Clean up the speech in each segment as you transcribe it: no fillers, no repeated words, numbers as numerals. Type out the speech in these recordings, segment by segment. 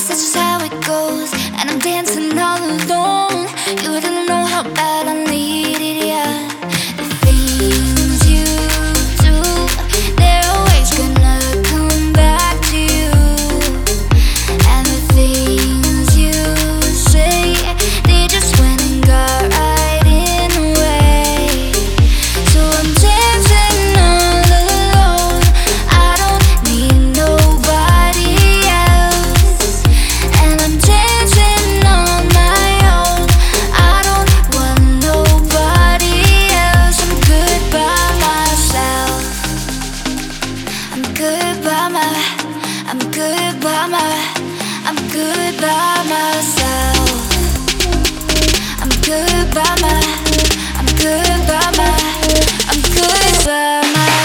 guess that's just how it goes. And I'm dancing all alone. You don't know how bad I need it, yeah. The things you do, they're always gonna come back to you. And the things you say, they just went and got right in the way. So I'm dancing all alone. I don't need nobody else. And I'm dancing on my own. I don't want nobody else. I'm good by myself. I'm good by I'm good by I'm good by myself. I'm good by I'm good by I'm good by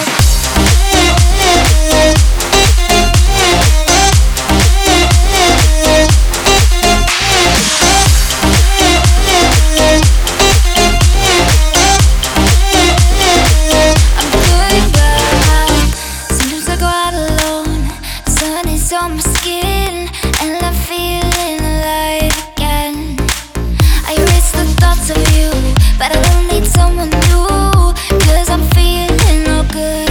Sometimes I go out alone. The sun is on my skin, and I'm feeling alive again. I erase the thoughts of you, but I don't need someone new, 'cause I'm feeling all good.